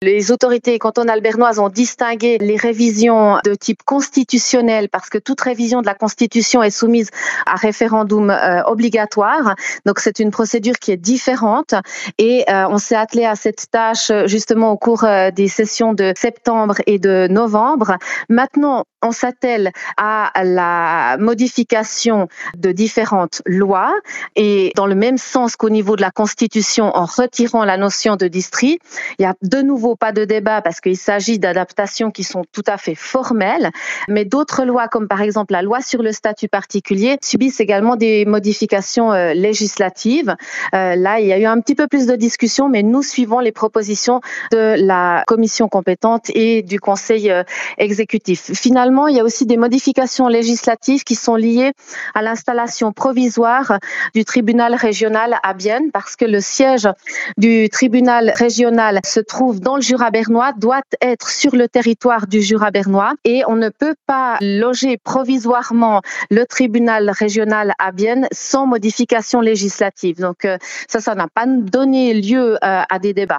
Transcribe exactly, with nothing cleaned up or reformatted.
Les autorités cantonales bernoises ont distingué les révisions de type constitutionnel parce que toute révision de la Constitution est soumise à référendum euh, obligatoire. Donc c'est une procédure qui est différente et euh, on s'est attelé à cette tâche justement au cours euh, des sessions de septembre et de novembre. Maintenant, on s'attelle à la modification de différentes lois et dans le même sens qu'au niveau de la Constitution, en retirant la notion de district, il y a de nouveau pas de débat parce qu'il s'agit d'adaptations qui sont tout à fait formelles, mais d'autres lois comme par exemple la loi sur le statut particulier subissent également des modifications euh, législatives. Euh, là, il y a eu un petit peu plus de discussion, mais nous suivons les propositions de la commission compétente et du conseil euh, exécutif. Finalement, il y a aussi des modifications législatives qui sont liées à l'installation provisoire du tribunal régional à Bienne parce que le siège du tribunal régional se trouve dans le Jura bernois, doit être sur le territoire du Jura bernois et on ne peut pas loger provisoirement le tribunal régional à Bienne sans modification législative. Donc euh, ça, ça n'a pas donné lieu euh, à des débats.